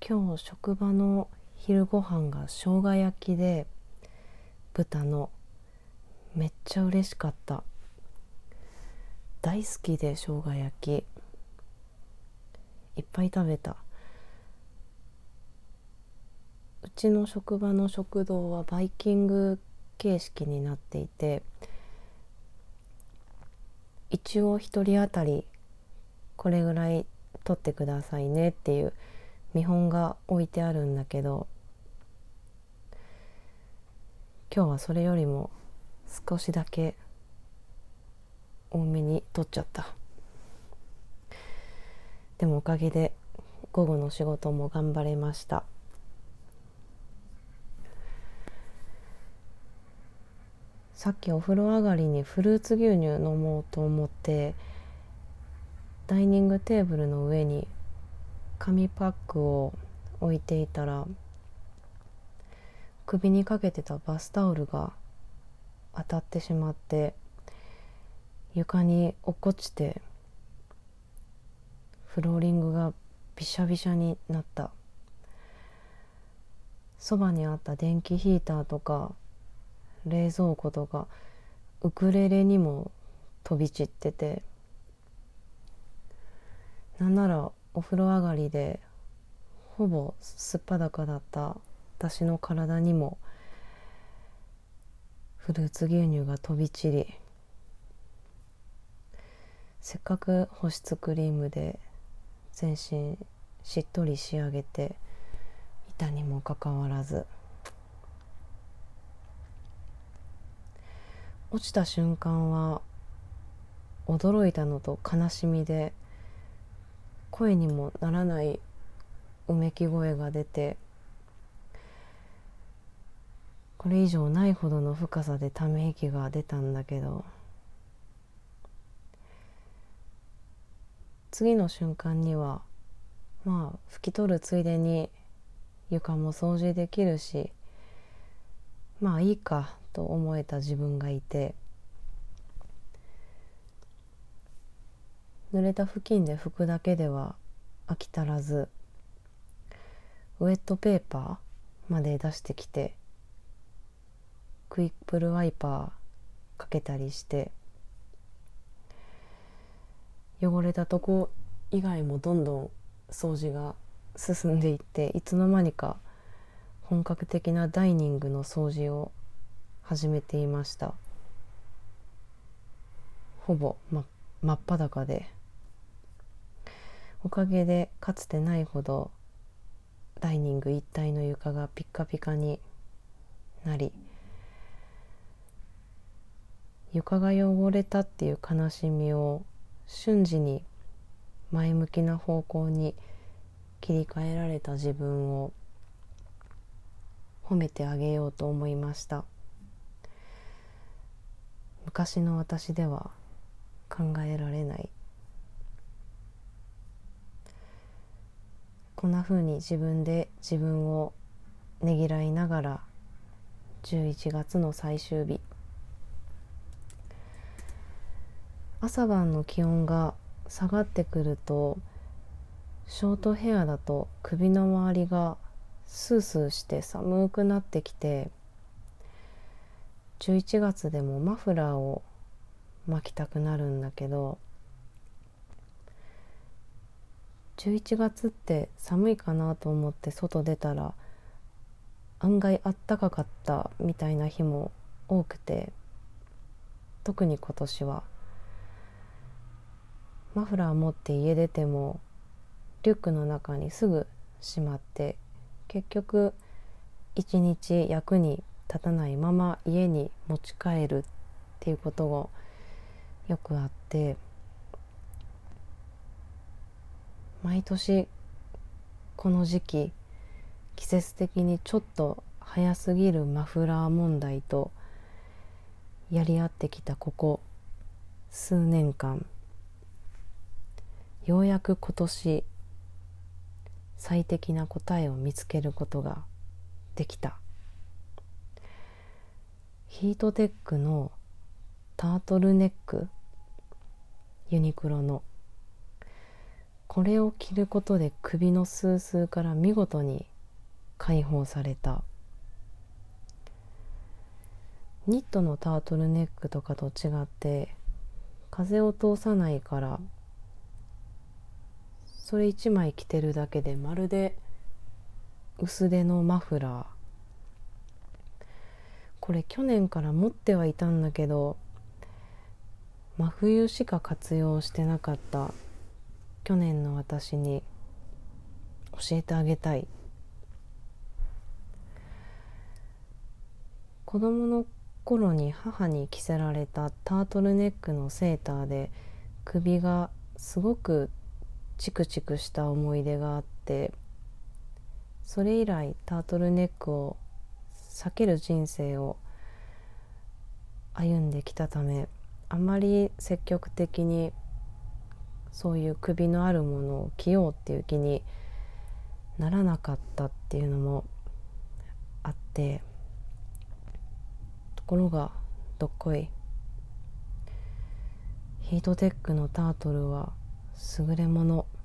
今日職場の昼ご飯が生姜焼きで、豚の。めっちゃ嬉しかった。大好きで生姜焼きいっぱい食べた。うちの職場の食堂はバイキング形式になっていて、一応一人当たりこれぐらい取ってくださいねっていう見本が置いてあるんだけど、今日はそれよりも少しだけ多めに取っちゃった。でもおかげで午後の仕事も頑張れました。さっきお風呂上がりにフルーツ牛乳飲もうと思ってダイニングテーブルの上に紙パックを置いていたら、首にかけてたバスタオルが当たってしまって床に落っこちて、フローリングがびしゃびしゃになった。そばにあった電気ヒーターとか冷蔵庫とかウクレレにも飛び散ってて、なんならお風呂上がりでほぼすっぱだかだった私の体にもフルーツ牛乳が飛び散り、せっかく保湿クリームで全身しっとり仕上げていたにもかかわらず、落ちた瞬間は驚いたのと悲しみで、声にもならないうめき声が出て、これ以上ないほどの深さでため息が出たんだけど、次の瞬間には拭き取るついでに床も掃除できるし、いいかと思えた自分がいて、濡れた布巾で拭くだけでは飽き足らず、ウェットペーパーまで出してきてクイックルワイパーかけたりして、汚れたとこ以外もどんどん掃除が進んでいって、いつの間にか本格的なダイニングの掃除を始めていました。ほぼ真っ裸で、おかげでかつてないほどダイニング一帯の床がピッカピカになり、床が汚れたっていう悲しみを瞬時に前向きな方向に切り替えられた自分を褒めてあげようと思いました。昔の私では考えられない、こんな風に自分で自分をねぎらいながら11月の最終日、朝晩の気温が下がってくるとショートヘアだと首の周りがスースーして寒くなってきて、11月でもマフラーを巻きたくなるんだけど、11月って寒いかなと思って外出たら案外あったかかったみたいな日も多くて、特に今年はマフラー持って家出てもリュックの中にすぐしまって、結局一日役に立たないまま家に持ち帰るっていうことがよくあって、毎年この時期季節的にちょっと早すぎるマフラー問題とやり合ってきたここ数年間、ようやく今年最適な答えを見つけることができた。ヒートテックのタートルネック、ユニクロのこれを着ることで首のスースーから見事に解放された。ニットのタートルネックとかと違って風を通さないから、それ一枚着てるだけでまるで薄手のマフラー。これ去年から持ってはいたんだけど、真冬しか活用してなかった去年の私に教えてあげたい。子供の頃に母に着せられたタートルネックのセーターで首がすごくチクチクした思い出があって、それ以来タートルネックを避ける人生を歩んできたため、あまり積極的にそういう首のあるものを着ようっていう気にならなかったっていうのもあって、ところがどっこいヒートテックのタートルは優れもの。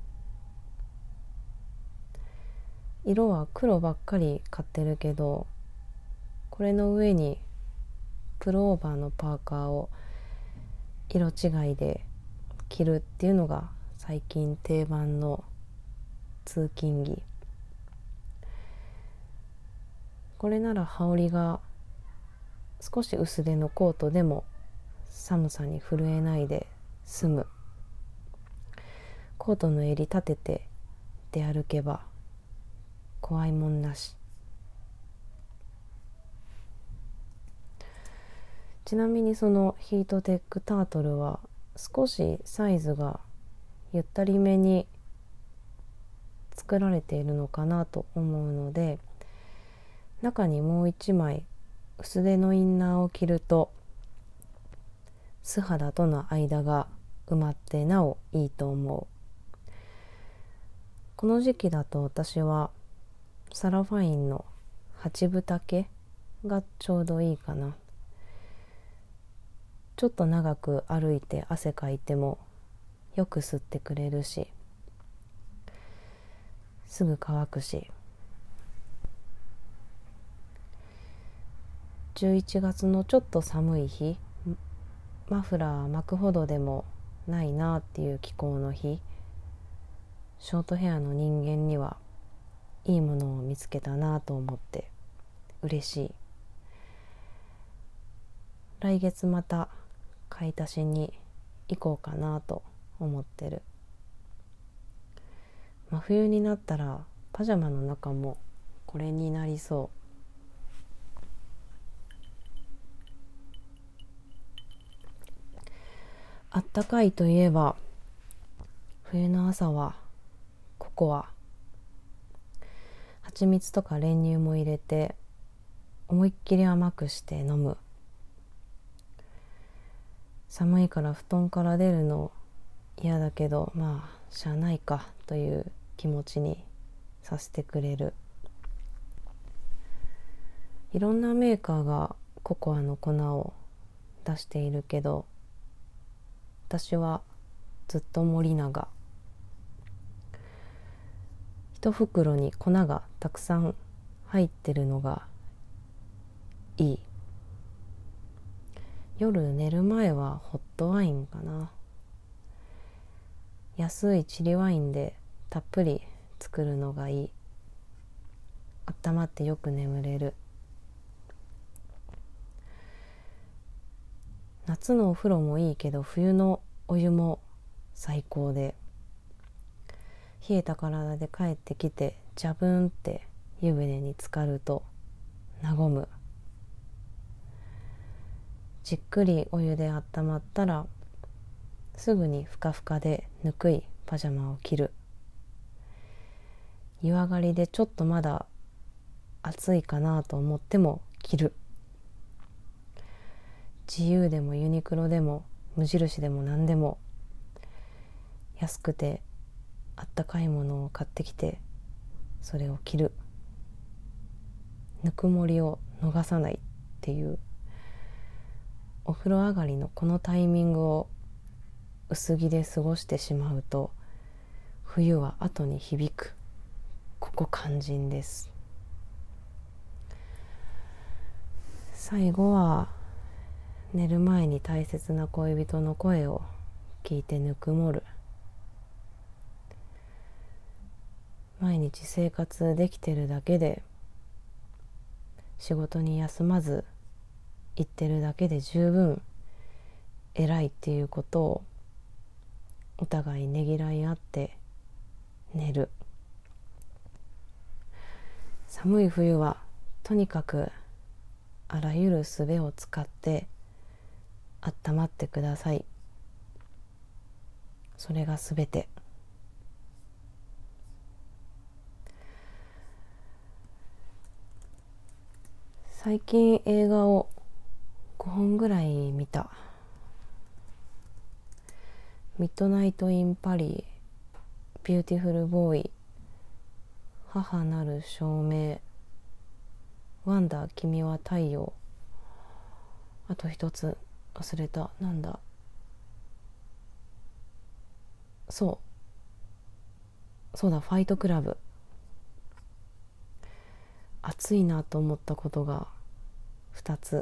色は黒ばっかり買ってるけど、これの上にプルオーバーのパーカーを色違いで着るっていうのが最近定番の通勤着。これなら羽織が少し薄手のコートでも寒さに震えないで済む。コートの襟立てて出歩けば怖いもんなし。ちなみにそのヒートテックタートルは少しサイズがゆったりめに作られているのかなと思うので、中にもう一枚薄手のインナーを着ると素肌との間が埋まってなおいいと思う。この時期だと私はサラファインの8分丈がちょうどいいかな。ちょっと長く歩いて汗かいてもよく吸ってくれるし、すぐ乾くし。11月のちょっと寒い日、マフラー巻くほどでもないなっていう気候の日、ショートヘアの人間にはいいものを見つけたなと思って嬉しい。来月また買い足しに行こうかなと思ってる。真冬になったらパジャマの中もこれになりそう。あったかいといえば冬の朝はココア、蜂蜜とか練乳も入れて思いっきり甘くして飲む。寒いから布団から出るの嫌だけど、まあしゃあないかという気持ちにさせてくれる。いろんなメーカーがココアの粉を出しているけど、私はずっと森永。一袋に粉がたくさん入ってるのがいい。夜寝る前はホットワインかな。安いチリワインでたっぷり作るのがいい。温まってよく眠れる。夏のお風呂もいいけど冬のお湯も最高で、冷えた体で帰ってきてジャブンって湯船に浸かると和む。じっくりお湯で温まったらすぐにふかふかでぬくいパジャマを着る。湯上がりでちょっとまだ暑いかなと思っても着る。自由でもユニクロでも無印でも何でも安くてあったかいものを買ってきてそれを着る。ぬくもりを逃さないっていう、お風呂上がりのこのタイミングを薄着で過ごしてしまうと冬は後に響く。ここ肝心です。最後は寝る前に大切な恋人の声を聞いてぬくもる。毎日生活できてるだけで、仕事に休まず行ってるだけで十分偉いっていうことをお互いねぎらい合って寝る。寒い冬はとにかくあらゆる術を使って温まってください。それがすべて。最近映画を5本ぐらい見た。ミッドナイト・イン・パリ、ビューティフル・ボーイ、母なる証明、ワンダー君は太陽、あと一つ忘れた。なんだ、そうだ、ファイトクラブ。熱いなと思ったことが2つ。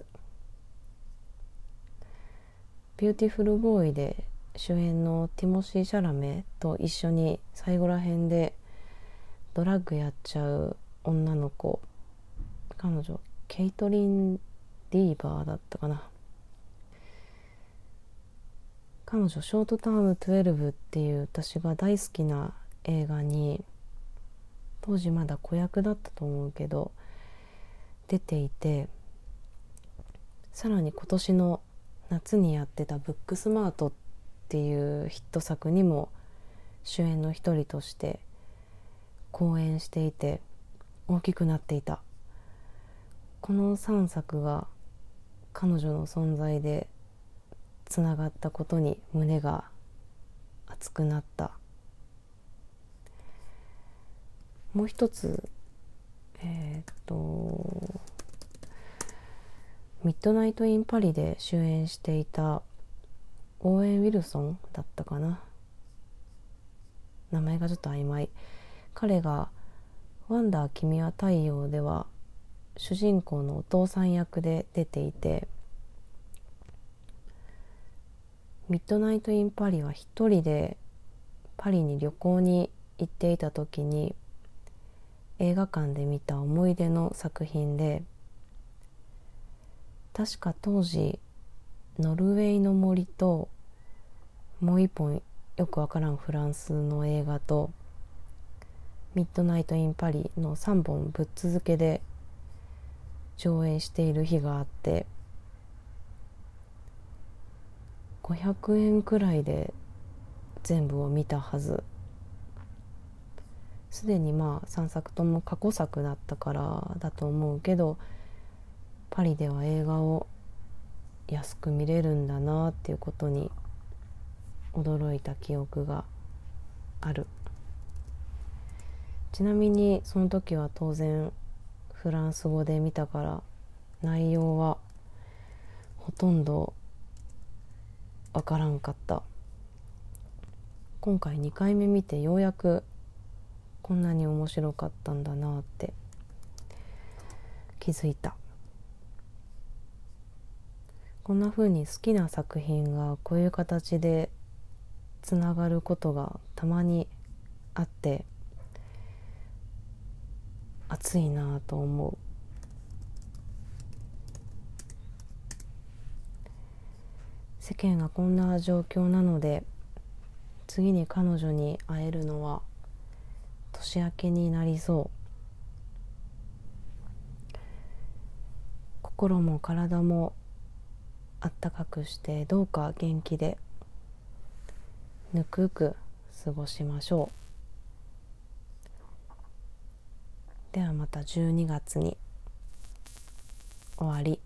ビューティフルボーイで主演のティモシー・シャラメと一緒に最後らへんでドラッグやっちゃう女の子、彼女ケイトリン・ディーバーだったかな。彼女ショートターム12っていう私が大好きな映画に、当時まだ子役だったと思うけど出ていて、さらに今年の夏にやってたブックスマートっていうヒット作にも主演の一人として公演していて大きくなっていた。この3作が彼女の存在でつながったことに胸が熱くなった。もう一つミッドナイト・イン・パリで主演していたオーウェン・ウィルソンだったかな、名前がちょっと曖昧。彼がワンダー君は太陽では主人公のお父さん役で出ていて、ミッドナイト・イン・パリは一人でパリに旅行に行っていた時に映画館で見た思い出の作品で、確か当時ノルウェーの森ともう一本よくわからんフランスの映画とミッドナイト・イン・パリの3本ぶっ続けで上映している日があって、500円くらいで全部を見たはず。すでに3作とも過去作だったからだと思うけど、パリでは映画を安く見れるんだなっていうことに驚いた記憶がある。ちなみにその時は当然フランス語で見たから内容はほとんどわからんかった。今回2回目見てようやくこんなに面白かったんだなって気づいた。こんな風に好きな作品がこういう形でつながることがたまにあって熱いなと思う。世間がこんな状況なので、次に彼女に会えるのは年明けになりそう。心も体もあったかくして、どうか元気でぬくく過ごしましょう。ではまた12月に終わり。